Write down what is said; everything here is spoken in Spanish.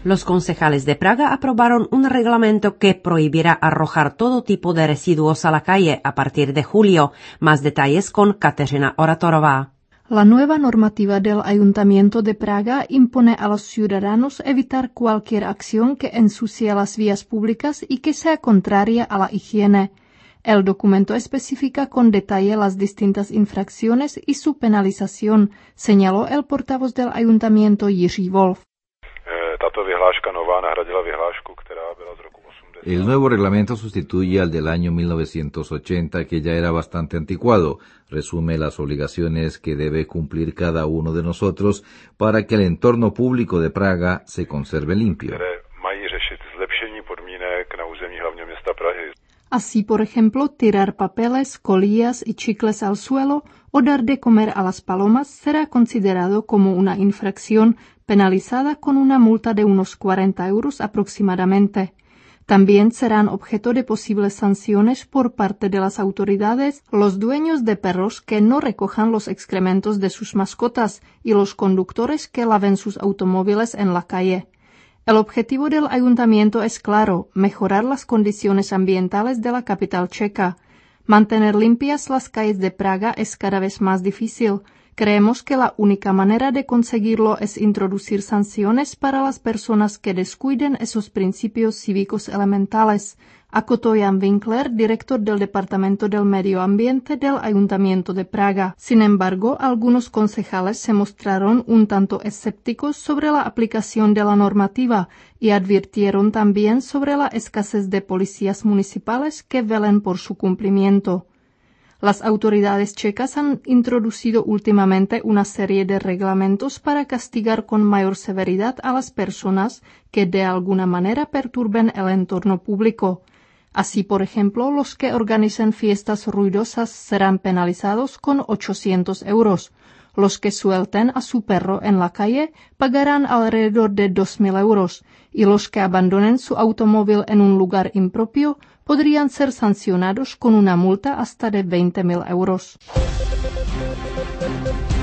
Los concejales de Praga aprobaron un reglamento que prohibirá arrojar todo tipo de residuos a la calle a partir de julio. Más detalles con Kateřina Oratorová. La nueva normativa del Ayuntamiento de Praga impone a los ciudadanos evitar cualquier acción que ensucie las vías públicas y que sea contraria a la higiene. El documento especifica con detalle las distintas infracciones y su penalización, señaló el portavoz del Ayuntamiento Jiří Wolf. El nuevo reglamento sustituye al del año 1980, que ya era bastante anticuado. Resume las obligaciones que debe cumplir cada uno de nosotros para que el entorno público de Praga se conserve limpio. Así, por ejemplo, tirar papeles, colillas y chicles al suelo o dar de comer a las palomas será considerado como una infracción penalizada con una multa de unos 40 euros aproximadamente. También serán objeto de posibles sanciones por parte de las autoridades los dueños de perros que no recojan los excrementos de sus mascotas y los conductores que laven sus automóviles en la calle. El objetivo del ayuntamiento es claro: mejorar las condiciones ambientales de la capital checa. Mantener limpias las calles de Praga es cada vez más difícil. Creemos que la única manera de conseguirlo es introducir sanciones para las personas que descuiden esos principios cívicos elementales, acotó Jan Winkler, director del Departamento del Medio Ambiente del Ayuntamiento de Praga. Sin embargo, algunos concejales se mostraron un tanto escépticos sobre la aplicación de la normativa y advirtieron también sobre la escasez de policías municipales que velen por su cumplimiento. Las autoridades checas han introducido últimamente una serie de reglamentos para castigar con mayor severidad a las personas que de alguna manera perturben el entorno público. Así, por ejemplo, los que organicen fiestas ruidosas serán penalizados con 800 euros. Los que suelten a su perro en la calle pagarán alrededor de 2.000 euros y los que abandonen su automóvil en un lugar impropio podrían ser sancionados con una multa hasta de 20.000 euros.